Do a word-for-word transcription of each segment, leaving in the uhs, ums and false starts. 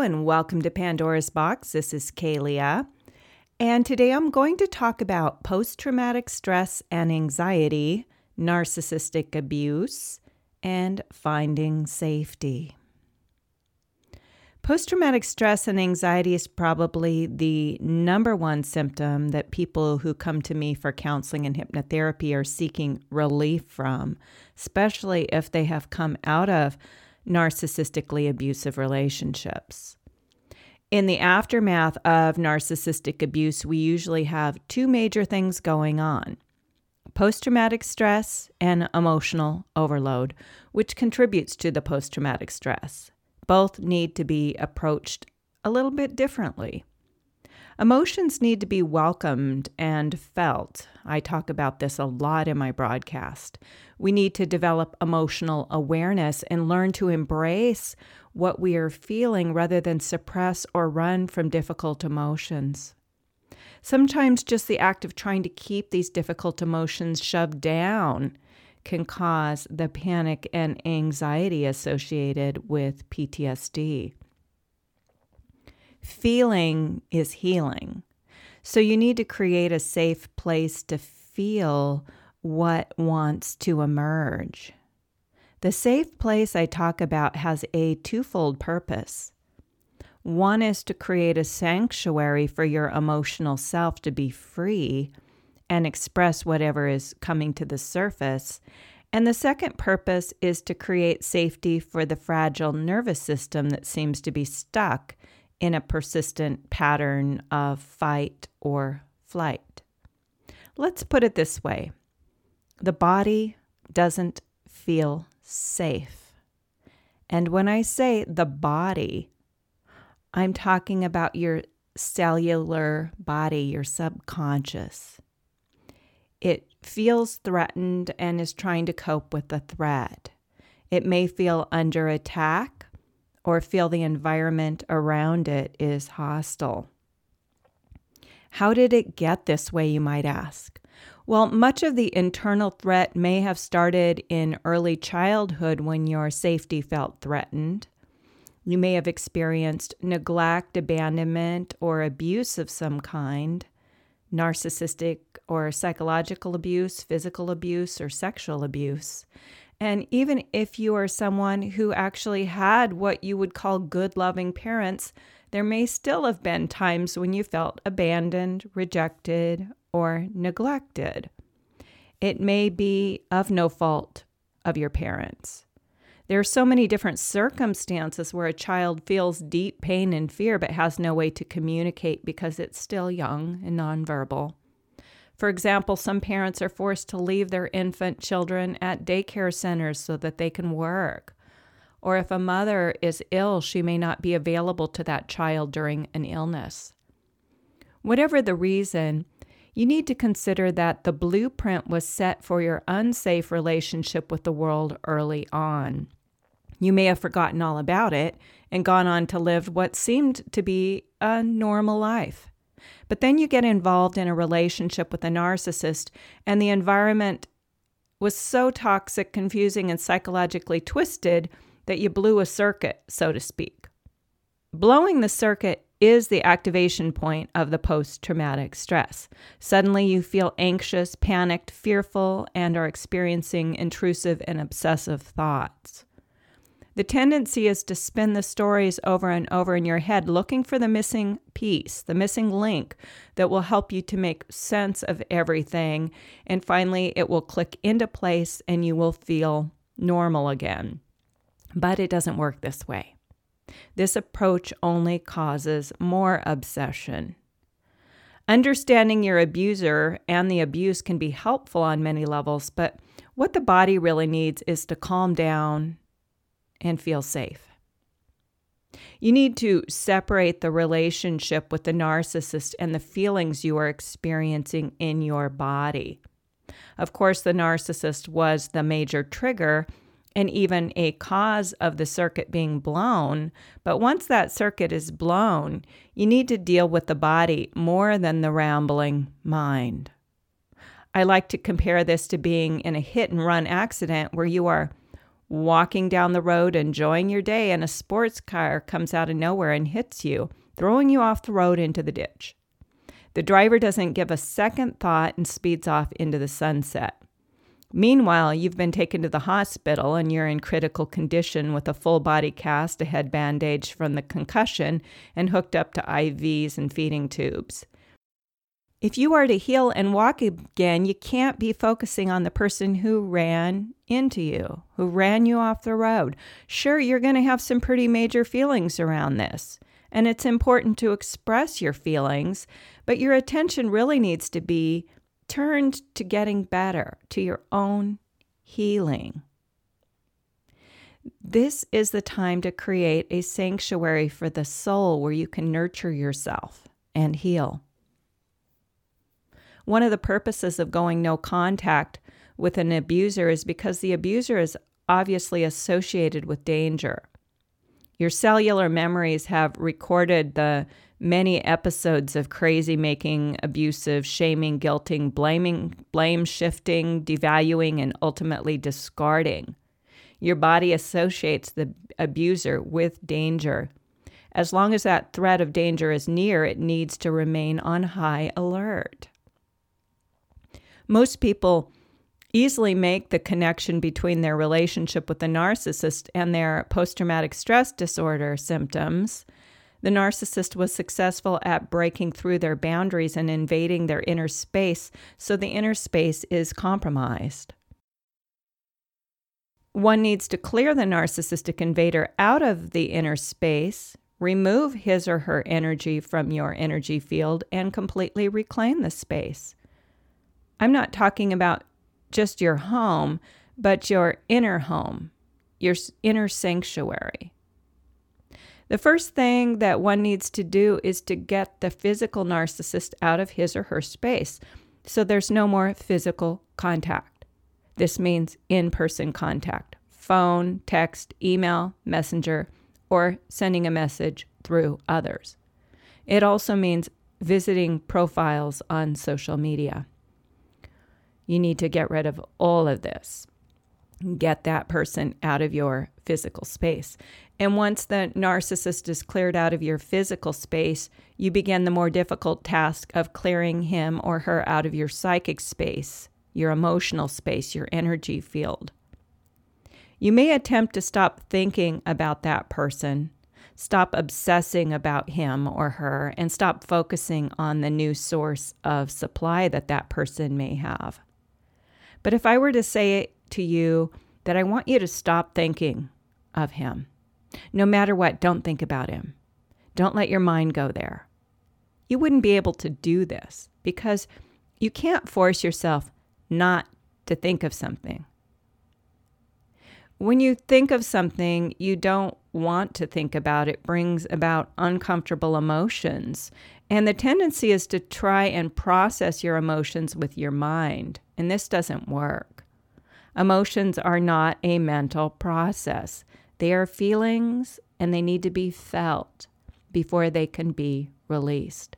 and welcome to Pandora's Box. This is Kalia, and today I'm going to talk about post-traumatic stress and anxiety, narcissistic abuse, and finding safety. Post-traumatic stress and anxiety is probably the number one symptom that people who come to me for counseling and hypnotherapy are seeking relief from, especially if they have come out of narcissistically abusive relationships. In the aftermath of narcissistic abuse, we usually have two major things going on: post-traumatic stress and emotional overload, which contributes to the post-traumatic stress. Both need to be approached a little bit differently. Emotions need to be welcomed and felt. I talk about this a lot in my broadcast. We need to develop emotional awareness and learn to embrace what we are feeling rather than suppress or run from difficult emotions. Sometimes just the act of trying to keep these difficult emotions shoved down can cause the panic and anxiety associated with P T S D. Feeling is healing. So you need to create a safe place to feel what wants to emerge. The safe place I talk about has a twofold purpose. One is to create a sanctuary for your emotional self to be free and express whatever is coming to the surface. And the second purpose is to create safety for the fragile nervous system that seems to be stuck in a persistent pattern of fight or flight. Let's put it this way. The body doesn't feel safe. And when I say the body, I'm talking about your cellular body, your subconscious. It feels threatened and is trying to cope with the threat. It may feel under attack or feel the environment around it is hostile. How did it get this way, you might ask? Well, much of the internal threat may have started in early childhood when your safety felt threatened. You may have experienced neglect, abandonment, or abuse of some kind, narcissistic or psychological abuse, physical abuse, or sexual abuse. And even if you are someone who actually had what you would call good, loving parents, there may still have been times when you felt abandoned, rejected, or neglected. It may be of no fault of your parents. There are so many different circumstances where a child feels deep pain and fear but has no way to communicate because it's still young and nonverbal. For example, some parents are forced to leave their infant children at daycare centers so that they can work. Or if a mother is ill, she may not be available to that child during an illness. Whatever the reason, you need to consider that the blueprint was set for your unsafe relationship with the world early on. You may have forgotten all about it and gone on to live what seemed to be a normal life. But then you get involved in a relationship with a narcissist, and the environment was so toxic, confusing, and psychologically twisted that you blew a circuit, so to speak. Blowing the circuit is the activation point of the post-traumatic stress. Suddenly you feel anxious, panicked, fearful, and are experiencing intrusive and obsessive thoughts. The tendency is to spin the stories over and over in your head, looking for the missing piece, the missing link that will help you to make sense of everything. And finally, it will click into place and you will feel normal again. But it doesn't work this way. This approach only causes more obsession. Understanding your abuser and the abuse can be helpful on many levels, but what the body really needs is to calm down and feel safe. You need to separate the relationship with the narcissist and the feelings you are experiencing in your body. Of course, the narcissist was the major trigger and even a cause of the circuit being blown. But once that circuit is blown, you need to deal with the body more than the rambling mind. I like to compare this to being in a hit and run accident where you are walking down the road, enjoying your day, and a sports car comes out of nowhere and hits you, throwing you off the road into the ditch. The driver doesn't give a second thought and speeds off into the sunset. Meanwhile, you've been taken to the hospital and you're in critical condition with a full body cast, a head bandage from the concussion, and hooked up to I Vs and feeding tubes. If you are to heal and walk again, you can't be focusing on the person who ran into you, who ran you off the road. Sure, you're going to have some pretty major feelings around this, and it's important to express your feelings, but your attention really needs to be turned to getting better, to your own healing. This is the time to create a sanctuary for the soul where you can nurture yourself and heal. One of the purposes of going no contact with an abuser is because the abuser is obviously associated with danger. Your cellular memories have recorded the many episodes of crazy making, abusive, shaming, guilting, blaming, blame shifting, devaluing, and ultimately discarding. Your body associates the abuser with danger. As long as that threat of danger is near, it needs to remain on high alert. Most people easily make the connection between their relationship with the narcissist and their post-traumatic stress disorder symptoms. The narcissist was successful at breaking through their boundaries and invading their inner space, so the inner space is compromised. One needs to clear the narcissistic invader out of the inner space, remove his or her energy from your energy field, and completely reclaim the space. I'm not talking about just your home, but your inner home, your inner sanctuary. The first thing that one needs to do is to get the physical narcissist out of his or her space, so there's no more physical contact. This means in-person contact, phone, text, email, messenger, or sending a message through others. It also means visiting profiles on social media. You need to get rid of all of this. Get that person out of your physical space. And once the narcissist is cleared out of your physical space, you begin the more difficult task of clearing him or her out of your psychic space, your emotional space, your energy field. You may attempt to stop thinking about that person, stop obsessing about him or her, and stop focusing on the new source of supply that that person may have. But if I were to say to you that I want you to stop thinking of him, no matter what, don't think about him. Don't let your mind go there. You wouldn't be able to do this because you can't force yourself not to think of something. When you think of something you don't want to think about, it brings about uncomfortable emotions. And the tendency is to try and process your emotions with your mind. And this doesn't work. Emotions are not a mental process. They are feelings, and they need to be felt before they can be released.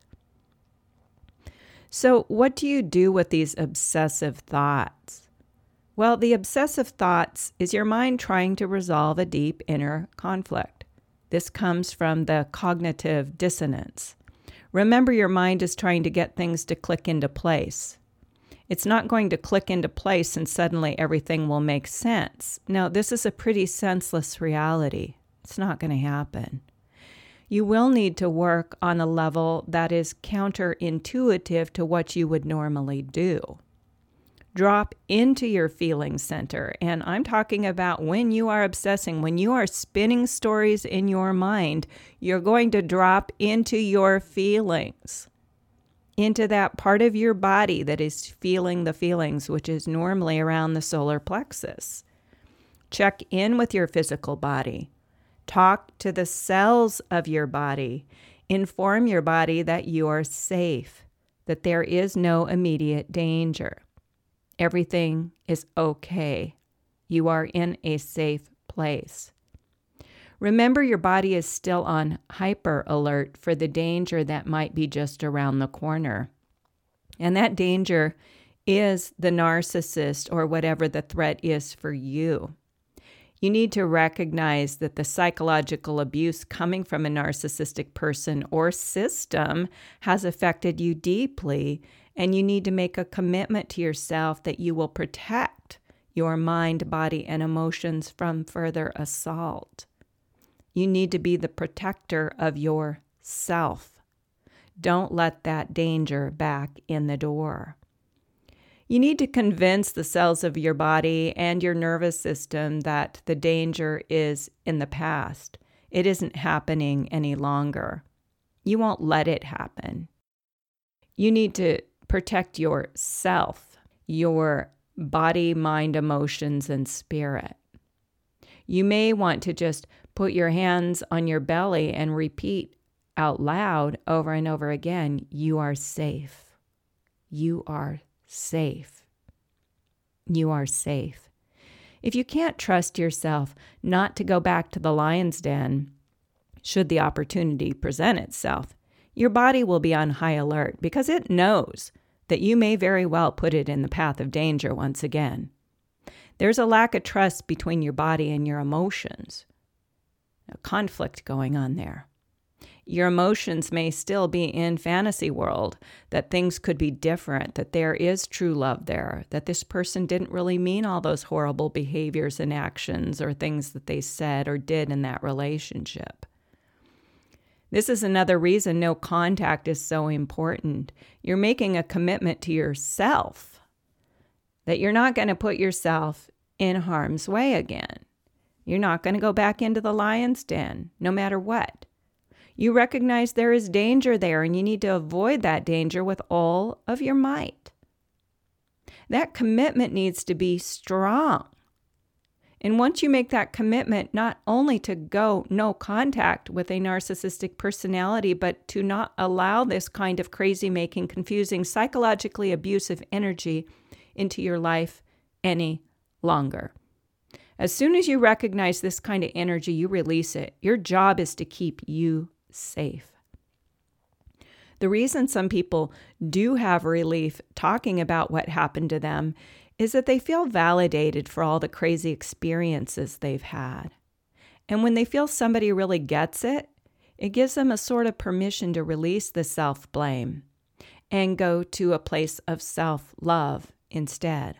So what do you do with these obsessive thoughts? Well, the obsessive thoughts is your mind trying to resolve a deep inner conflict. This comes from the cognitive dissonance. Remember, your mind is trying to get things to click into place. It's not going to click into place and suddenly everything will make sense. No, this is a pretty senseless reality. It's not going to happen. You will need to work on a level that is counterintuitive to what you would normally do. Drop into your feeling center, and I'm talking about when you are obsessing, when you are spinning stories in your mind, you're going to drop into your feelings, into that part of your body that is feeling the feelings, which is normally around the solar plexus. Check in with your physical body. Talk to the cells of your body. Inform your body that you are safe, that there is no immediate danger. Everything is okay. You are in a safe place. Remember, your body is still on hyper alert for the danger that might be just around the corner. And that danger is the narcissist or whatever the threat is for you. You need to recognize that the psychological abuse coming from a narcissistic person or system has affected you deeply, and you need to make a commitment to yourself that you will protect your mind, body, and emotions from further assault. You need to be the protector of yourself. Don't let that danger back in the door. You need to convince the cells of your body and your nervous system that the danger is in the past. It isn't happening any longer. You won't let it happen. You need to protect yourself, your body, mind, emotions, and spirit. You may want to just put your hands on your belly and repeat out loud over and over again, you are safe. You are safe. You are safe. If you can't trust yourself not to go back to the lion's den, should the opportunity present itself, your body will be on high alert because it knows that you may very well put it in the path of danger once again. There's a lack of trust between your body and your emotions, a conflict going on there. Your emotions may still be in fantasy world, that things could be different, that there is true love there, that this person didn't really mean all those horrible behaviors and actions or things that they said or did in that relationship. This is another reason no contact is so important. You're making a commitment to yourself that you're not going to put yourself in harm's way again. You're not going to go back into the lion's den, no matter what. You recognize there is danger there, and you need to avoid that danger with all of your might. That commitment needs to be strong. And once you make that commitment, not only to go no contact with a narcissistic personality, but to not allow this kind of crazy-making, confusing, psychologically abusive energy into your life any longer. As soon as you recognize this kind of energy, you release it. Your job is to keep you safe. The reason some people do have relief talking about what happened to them is that they feel validated for all the crazy experiences they've had. And when they feel somebody really gets it, it gives them a sort of permission to release the self-blame and go to a place of self-love instead.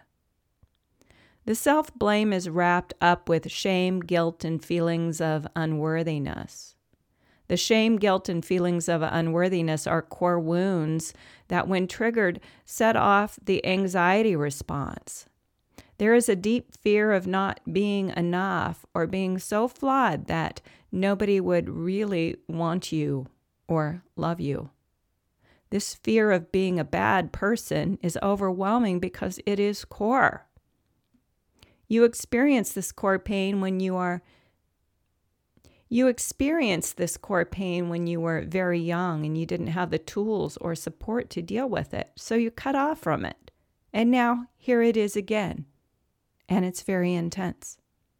The self-blame is wrapped up with shame, guilt, and feelings of unworthiness. The shame, guilt, and feelings of unworthiness are core wounds that, when triggered, set off the anxiety response. There is a deep fear of not being enough or being so flawed that nobody would really want you or love you. This fear of being a bad person is overwhelming because it is core. You experience this core pain when you are You experienced this core pain when you were very young and you didn't have the tools or support to deal with it, so you cut off from it. And now here it is again, and it's very intense.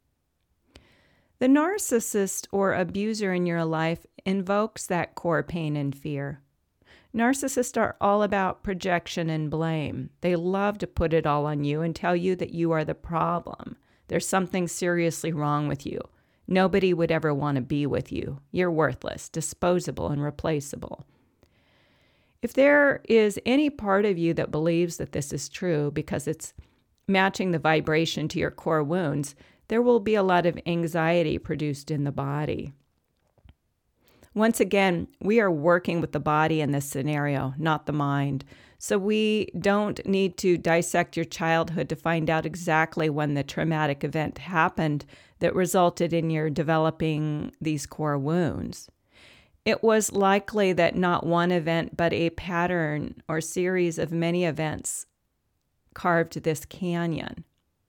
The narcissist or abuser in your life invokes that core pain and fear. Narcissists are all about projection and blame. They love to put it all on you and tell you that you are the problem. There's something seriously wrong with you. Nobody would ever want to be with you. You're worthless, disposable, and replaceable. If there is any part of you that believes that this is true because it's matching the vibration to your core wounds, there will be a lot of anxiety produced in the body. Once again, we are working with the body in this scenario, not the mind. So we don't need to dissect your childhood to find out exactly when the traumatic event happened that resulted in your developing these core wounds. It was likely that not one event, but a pattern or series of many events carved this canyon.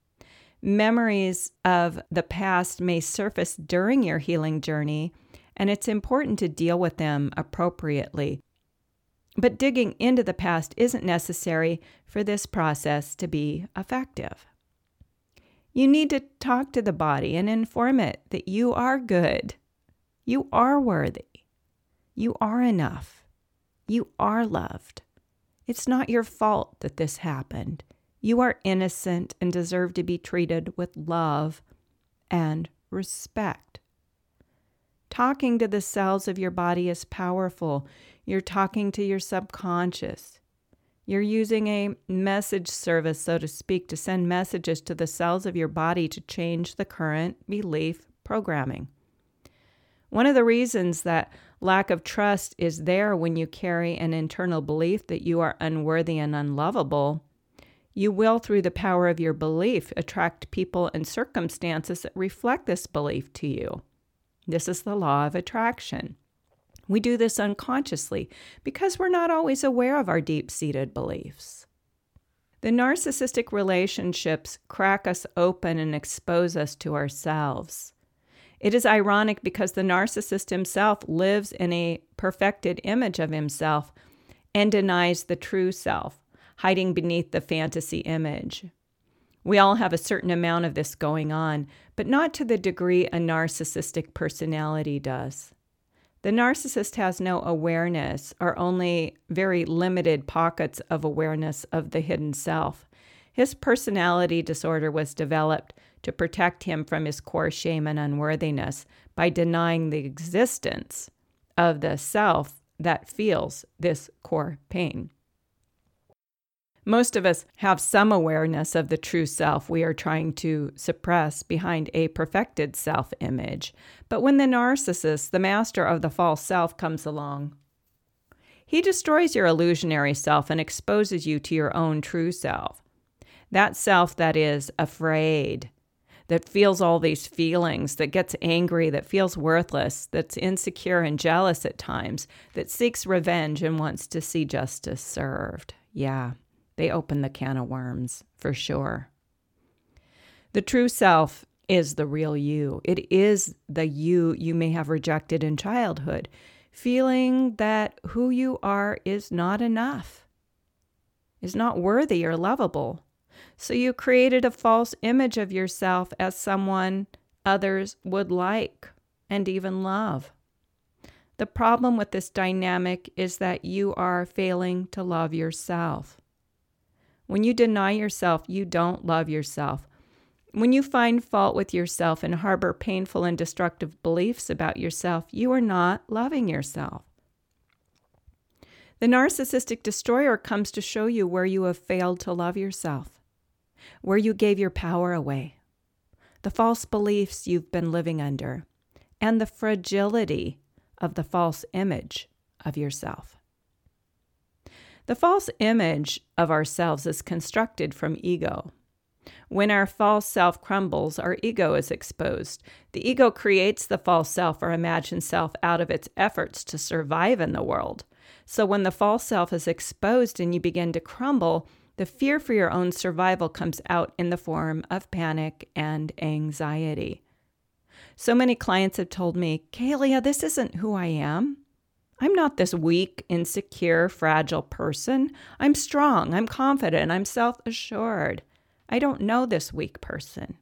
Memories of the past may surface during your healing journey, and it's important to deal with them appropriately. But digging into the past isn't necessary for this process to be effective. You need to talk to the body and inform it that you are good. You are worthy. You are enough. You are loved. It's not your fault that this happened. You are innocent and deserve to be treated with love and respect. Talking to the cells of your body is powerful. You're talking to your subconscious. You're using a message service, so to speak, to send messages to the cells of your body to change the current belief programming. One of the reasons that lack of trust is there when you carry an internal belief that you are unworthy and unlovable, you will, through the power of your belief, attract people and circumstances that reflect this belief to you. This is the law of attraction. We do this unconsciously because we're not always aware of our deep-seated beliefs. The narcissistic relationships crack us open and expose us to ourselves. It is ironic because the narcissist himself lives in a perfected image of himself and denies the true self, hiding beneath the fantasy image. We all have a certain amount of this going on, but not to the degree a narcissistic personality does. The narcissist has no awareness or only very limited pockets of awareness of the hidden self. His personality disorder was developed to protect him from his core shame and unworthiness by denying the existence of the self that feels this core pain. Most of us have some awareness of the true self we are trying to suppress behind a perfected self-image. But when the narcissist, the master of the false self, comes along, he destroys your illusionary self and exposes you to your own true self. That self that is afraid, that feels all these feelings, that gets angry, that feels worthless, that's insecure and jealous at times, that seeks revenge and wants to see justice served. Yeah. They open the can of worms, for sure. The true self is the real you. It is the you you may have rejected in childhood, feeling that who you are is not enough, is not worthy or lovable. So you created a false image of yourself as someone others would like and even love. The problem with this dynamic is that you are failing to love yourself. When you deny yourself, you don't love yourself. When you find fault with yourself and harbor painful and destructive beliefs about yourself, you are not loving yourself. The narcissistic destroyer comes to show you where you have failed to love yourself, where you gave your power away, the false beliefs you've been living under, and the fragility of the false image of yourself. The false image of ourselves is constructed from ego. When our false self crumbles, our ego is exposed. The ego creates the false self or imagined self out of its efforts to survive in the world. So when the false self is exposed and you begin to crumble, the fear for your own survival comes out in the form of panic and anxiety. So many clients have told me, Kaelia, this isn't who I am. I'm not this weak, insecure, fragile person. I'm strong, I'm confident, I'm self-assured. I don't know this weak person.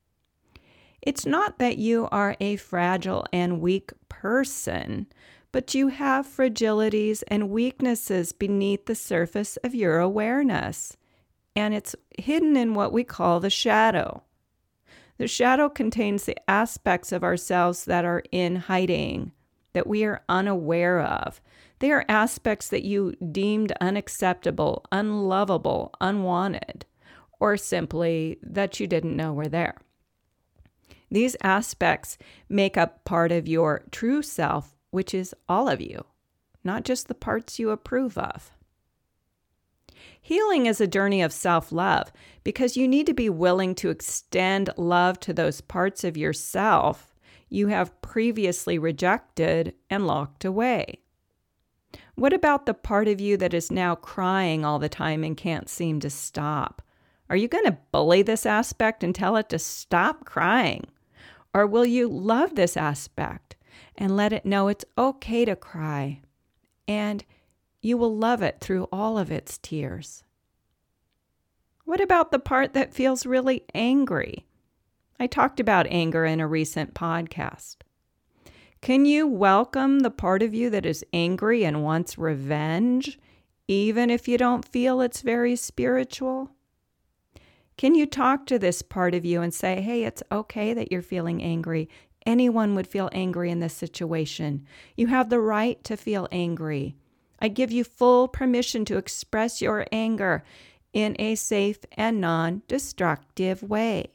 It's not that you are a fragile and weak person, but you have fragilities and weaknesses beneath the surface of your awareness, and it's hidden in what we call the shadow. The shadow contains the aspects of ourselves that are in hiding, that we are unaware of. They are aspects that you deemed unacceptable, unlovable, unwanted, or simply that you didn't know were there. These aspects make up part of your true self, which is all of you, not just the parts you approve of. Healing is a journey of self-love because you need to be willing to extend love to those parts of yourself you have previously rejected and locked away. What about the part of you that is now crying all the time and can't seem to stop? Are you going to bully this aspect and tell it to stop crying? Or will you love this aspect and let it know it's okay to cry, and you will love it through all of its tears? What about the part that feels really angry? I talked about anger in a recent podcast. Can you welcome the part of you that is angry and wants revenge, even if you don't feel it's very spiritual? Can you talk to this part of you and say, hey, it's okay that you're feeling angry. Anyone would feel angry in this situation. You have the right to feel angry. I give you full permission to express your anger in a safe and non-destructive way.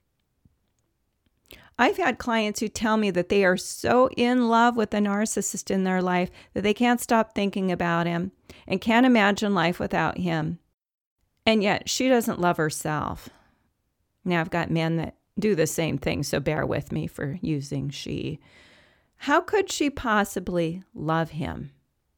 I've had clients who tell me that they are so in love with the narcissist in their life that they can't stop thinking about him and can't imagine life without him. And yet she doesn't love herself. Now I've got men that do the same thing, so bear with me for using she. How could she possibly love him?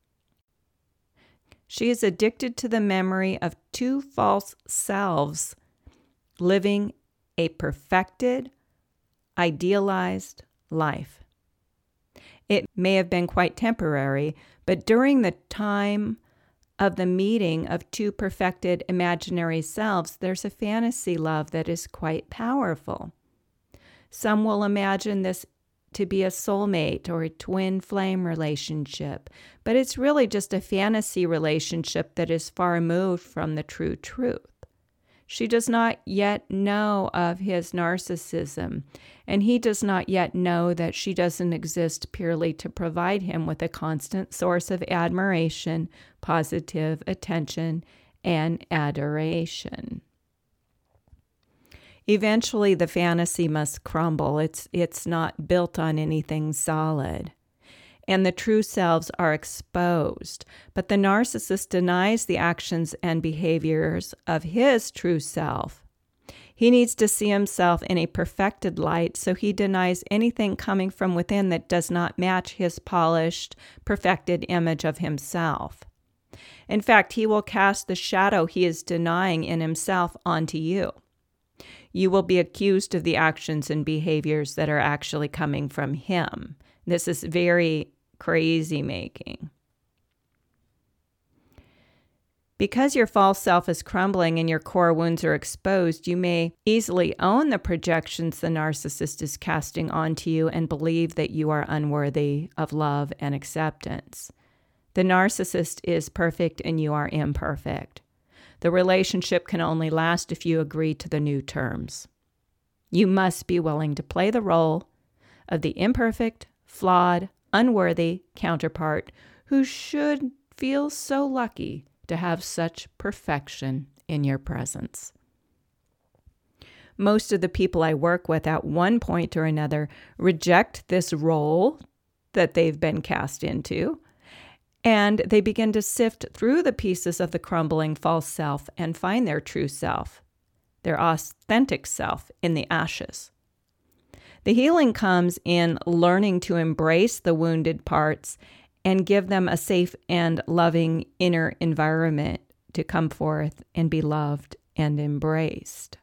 She is addicted to the memory of two false selves living a perfected, idealized life. It may have been quite temporary, but during the time of the meeting of two perfected imaginary selves, there's a fantasy love that is quite powerful. Some will imagine this to be a soulmate or a twin flame relationship, but it's really just a fantasy relationship that is far removed from the true truth. She does not yet know of his narcissism, and he does not yet know that she doesn't exist purely to provide him with a constant source of admiration, positive attention, and adoration. Eventually, the fantasy must crumble. It's, it's not built on anything solid. And the true selves are exposed. But the narcissist denies the actions and behaviors of his true self. He needs to see himself in a perfected light, so he denies anything coming from within that does not match his polished, perfected image of himself. In fact, he will cast the shadow he is denying in himself onto you. You will be accused of the actions and behaviors that are actually coming from him. This is very crazy making. Because your false self is crumbling and your core wounds are exposed, you may easily own the projections the narcissist is casting onto you and believe that you are unworthy of love and acceptance. The narcissist is perfect and you are imperfect. The relationship can only last if you agree to the new terms. You must be willing to play the role of the imperfect, flawed, unworthy counterpart who should feel so lucky to have such perfection in your presence. Most of the people I work with at one point or another reject this role that they've been cast into, and they begin to sift through the pieces of the crumbling false self and find their true self, their authentic self in the ashes. The healing comes in learning to embrace the wounded parts and give them a safe and loving inner environment to come forth and be loved and embraced.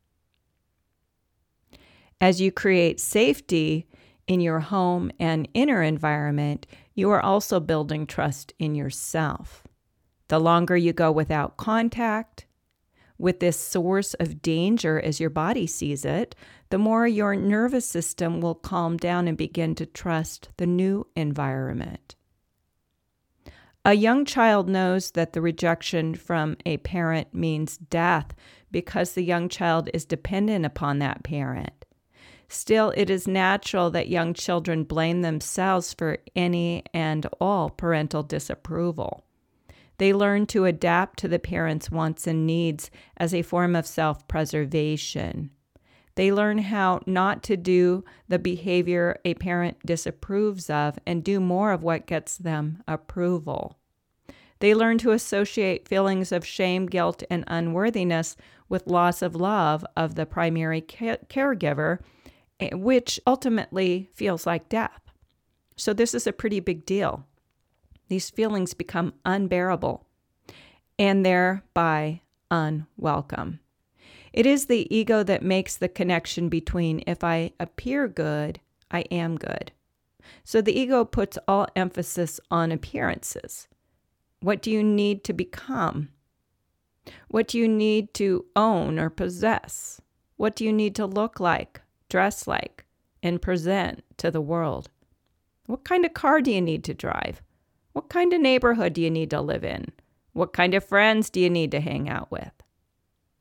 As you create safety in your home and inner environment, you are also building trust in yourself. The longer you go without contact with this source of danger as your body sees it, the more your nervous system will calm down and begin to trust the new environment. A young child knows that the rejection from a parent means death because the young child is dependent upon that parent. Still, it is natural that young children blame themselves for any and all parental disapproval. They learn to adapt to the parent's wants and needs as a form of self-preservation. They learn how not to do the behavior a parent disapproves of and do more of what gets them approval. They learn to associate feelings of shame, guilt, and unworthiness with loss of love of the primary ca- caregiver, which ultimately feels like death. So this is a pretty big deal. These feelings become unbearable and thereby unwelcome. It is the ego that makes the connection between if I appear good, I am good. So the ego puts all emphasis on appearances. What do you need to become? What do you need to own or possess? What do you need to look like, dress like, and present to the world? What kind of car do you need to drive? What kind of neighborhood do you need to live in? What kind of friends do you need to hang out with?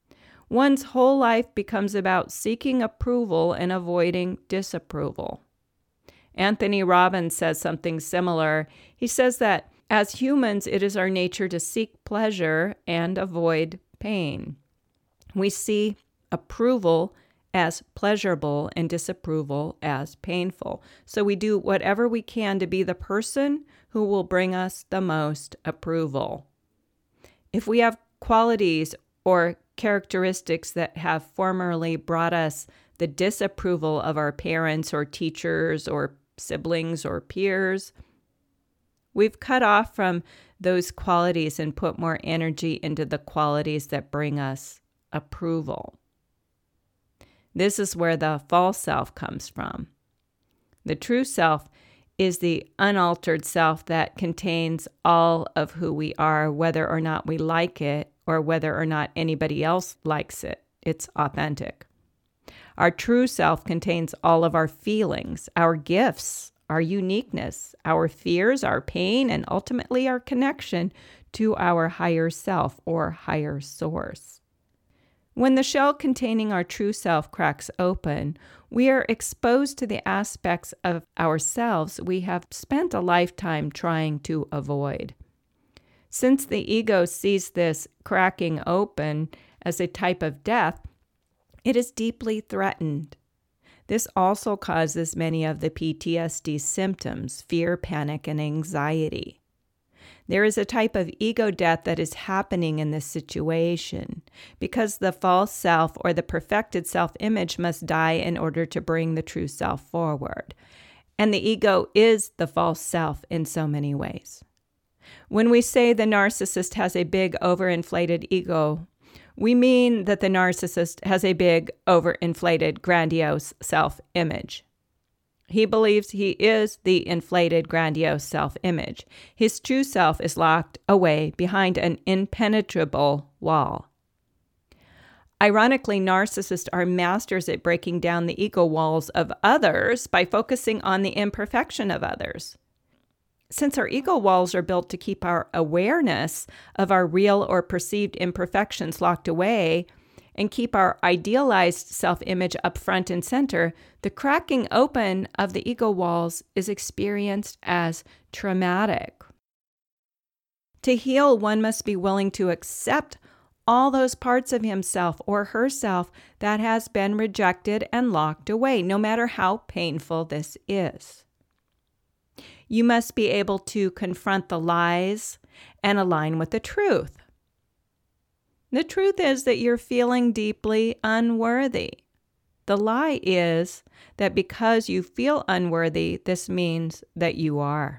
One's whole life becomes about seeking approval and avoiding disapproval. Anthony Robbins says something similar. He says that as humans, it is our nature to seek pleasure and avoid pain. We see approval as pleasurable and disapproval as painful. So we do whatever we can to be the person who will bring us the most approval. If we have qualities or characteristics that have formerly brought us the disapproval of our parents or teachers or siblings or peers, we've cut off from those qualities and put more energy into the qualities that bring us approval. This is where the false self comes from. The true self is the unaltered self that contains all of who we are, whether or not we like it or whether or not anybody else likes it. It's authentic. Our true self contains all of our feelings, our gifts, our uniqueness, our fears, our pain, and ultimately our connection to our higher self or higher source. When the shell containing our true self cracks open, we are exposed to the aspects of ourselves we have spent a lifetime trying to avoid. Since the ego sees this cracking open as a type of death, it is deeply threatened. This also causes many of the P T S D symptoms, fear, panic, and anxiety. There is a type of ego death that is happening in this situation because the false self or the perfected self-image must die in order to bring the true self forward. And the ego is the false self in so many ways. When we say the narcissist has a big overinflated ego, we mean that the narcissist has a big overinflated grandiose self-image. He believes he is the inflated, grandiose self-image. His true self is locked away behind an impenetrable wall. Ironically, narcissists are masters at breaking down the ego walls of others by focusing on the imperfection of others. Since our ego walls are built to keep our awareness of our real or perceived imperfections locked away, and keep our idealized self-image up front and center, the cracking open of the ego walls is experienced as traumatic. To heal, one must be willing to accept all those parts of himself or herself that has been rejected and locked away, no matter how painful this is. You must be able to confront the lies and align with the truth. The truth is that you're feeling deeply unworthy. The lie is that because you feel unworthy, this means that you are.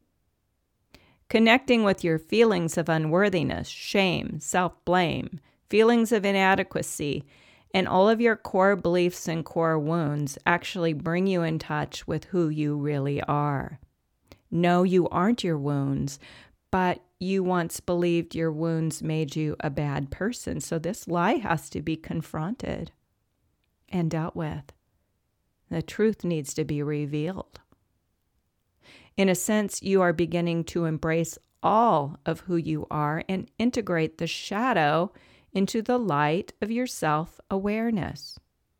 Connecting with your feelings of unworthiness, shame, self-blame, feelings of inadequacy, and all of your core beliefs and core wounds actually bring you in touch with who you really are. No, you aren't your wounds, but you once believed your wounds made you a bad person. So this lie has to be confronted and dealt with. The truth needs to be revealed. In a sense, you are beginning to embrace all of who you are and integrate the shadow into the light of your self-awareness.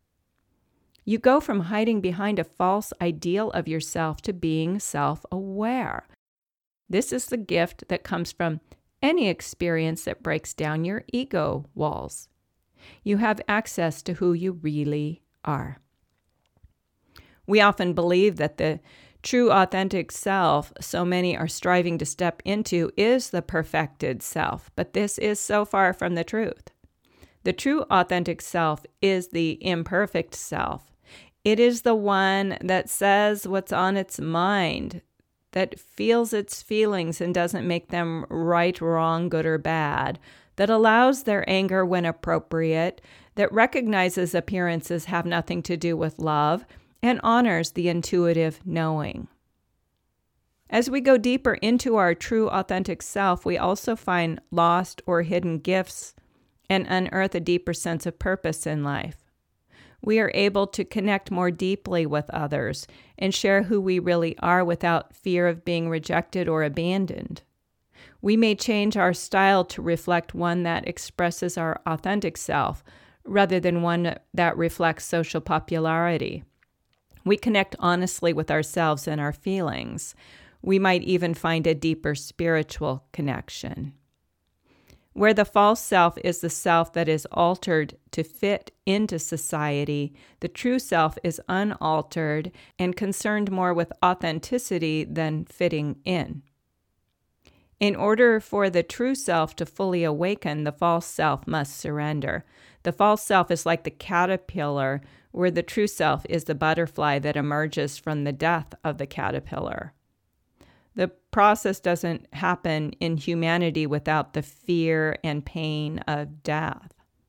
You go from hiding behind a false ideal of yourself to being self-aware. This is the gift that comes from any experience that breaks down your ego walls. You have access to who you really are. We often believe that the true authentic self so many are striving to step into is the perfected self, but this is so far from the truth. The true authentic self is the imperfect self. It is the one that says what's on its mind, that feels its feelings and doesn't make them right, wrong, good, or bad, that allows their anger when appropriate, that recognizes appearances have nothing to do with love, and honors the intuitive knowing. As we go deeper into our true authentic self, we also find lost or hidden gifts and unearth a deeper sense of purpose in life. We are able to connect more deeply with others and share who we really are without fear of being rejected or abandoned. We may change our style to reflect one that expresses our authentic self rather than one that reflects social popularity. We connect honestly with ourselves and our feelings. We might even find a deeper spiritual connection. Where the false self is the self that is altered to fit into society, the true self is unaltered and concerned more with authenticity than fitting in. In order for the true self to fully awaken, the false self must surrender. The false self is like the caterpillar, where the true self is the butterfly that emerges from the death of the caterpillar. The process doesn't happen in humanity without the fear and pain of death.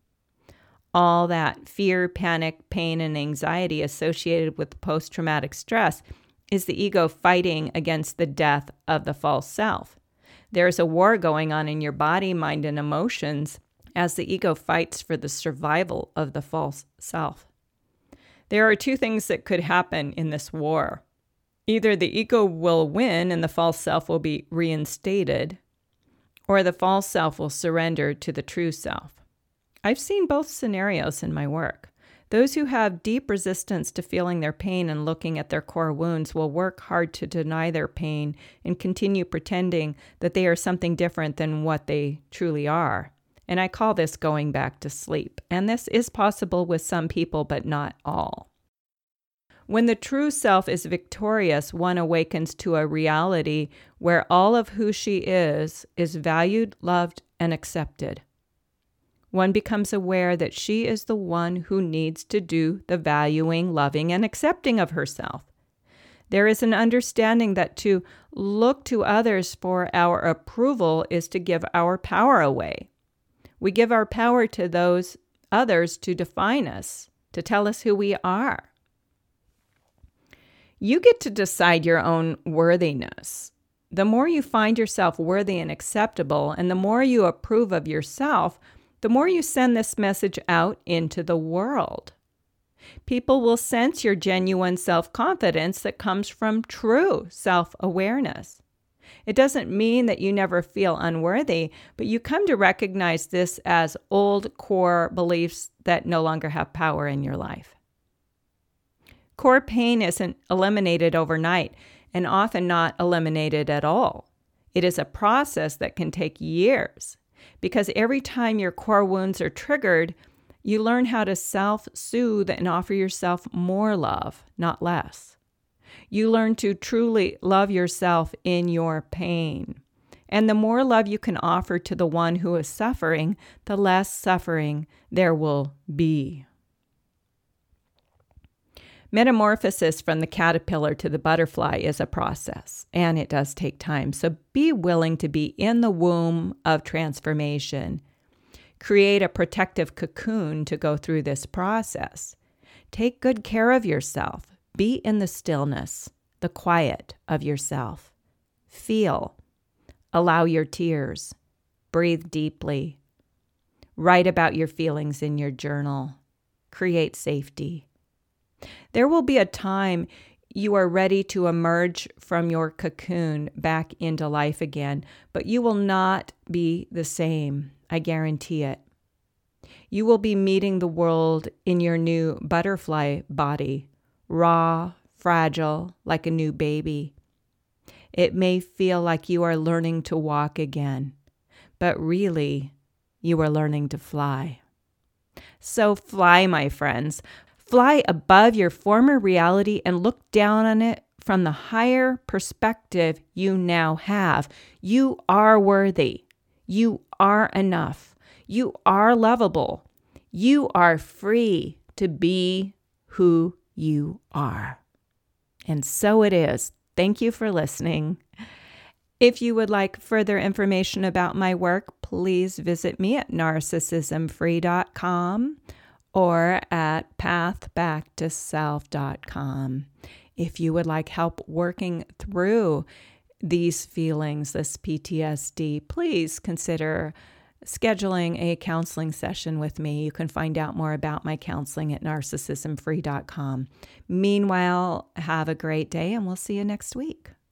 All that fear, panic, pain, and anxiety associated with post-traumatic stress is the ego fighting against the death of the false self. There's a war going on in your body, mind, and emotions as the ego fights for the survival of the false self. There are two things that could happen in this war. Either the ego will win and the false self will be reinstated, or the false self will surrender to the true self. I've seen both scenarios in my work. Those who have deep resistance to feeling their pain and looking at their core wounds will work hard to deny their pain and continue pretending that they are something different than what they truly are. And I call this going back to sleep. And this is possible with some people, but not all. When the true self is victorious, one awakens to a reality where all of who she is is valued, loved, and accepted. One becomes aware that she is the one who needs to do the valuing, loving, and accepting of herself. There is an understanding that to look to others for our approval is to give our power away. We give our power to those others to define us, to tell us who we are. You get to decide your own worthiness. The more you find yourself worthy and acceptable, and the more you approve of yourself, the more you send this message out into the world. People will sense your genuine self-confidence that comes from true self-awareness. It doesn't mean that you never feel unworthy, but you come to recognize this as old core beliefs that no longer have power in your life. Core pain isn't eliminated overnight and often not eliminated at all. It is a process that can take years because every time your core wounds are triggered, you learn how to self-soothe and offer yourself more love, not less. You learn to truly love yourself in your pain. And the more love you can offer to the one who is suffering, the less suffering there will be. Metamorphosis from the caterpillar to the butterfly is a process, and it does take time. So be willing to be in the womb of transformation. Create a protective cocoon to go through this process. Take good care of yourself. Be in the stillness, the quiet of yourself. Feel. Allow your tears. Breathe deeply. Write about your feelings in your journal. Create safety. There will be a time you are ready to emerge from your cocoon back into life again, but you will not be the same. I guarantee it. You will be meeting the world in your new butterfly body, raw, fragile, like a new baby. It may feel like you are learning to walk again, but really, you are learning to fly. So fly, my friends. Fly above your former reality and look down on it from the higher perspective you now have. You are worthy. You are enough. You are lovable. You are free to be who you are. And so it is. Thank you for listening. If you would like further information about my work, please visit me at narcissism free dot com or at path back to self dot com. If you would like help working through these feelings, this P T S D, please consider scheduling a counseling session with me. You can find out more about my counseling at narcissism free dot com. Meanwhile, have a great day, and we'll see you next week.